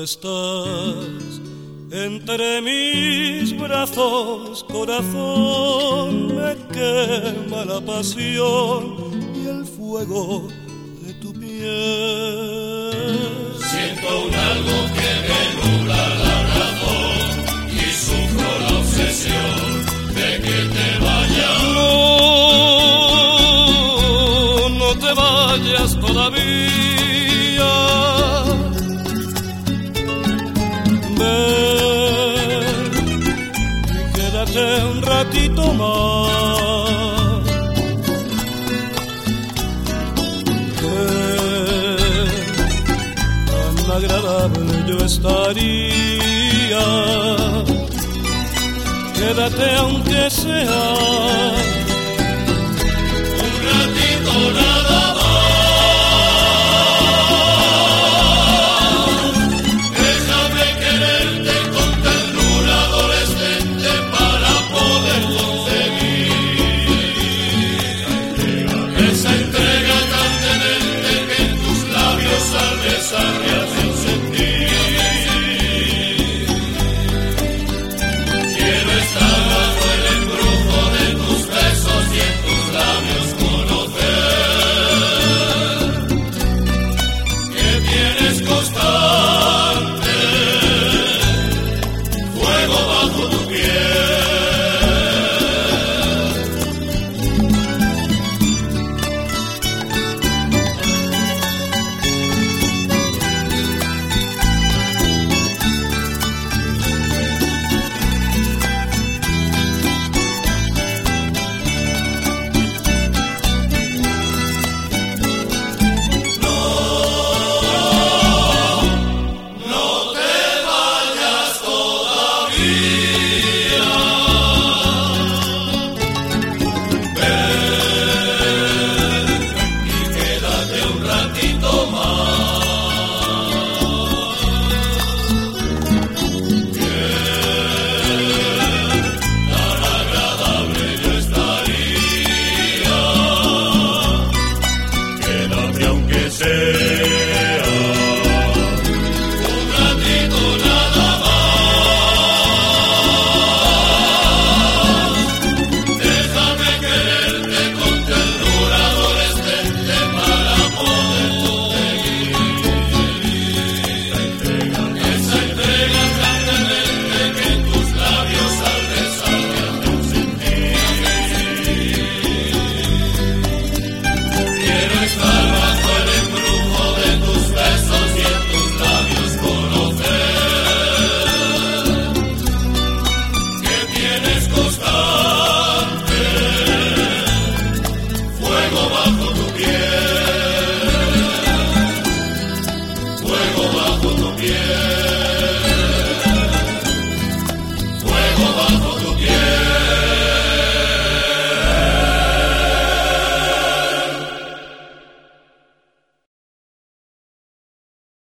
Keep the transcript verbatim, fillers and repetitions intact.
estás entre mis brazos, corazón, me quema la pasión y el fuego de tu piel. Siento un algo que me nubla la razón y sufro la obsesión de que te vayas. No, no te vayas todavía. Ven y quédate un ratito más. Que tan agradable yo estaría. Quédate aunque sea un ratito nada más.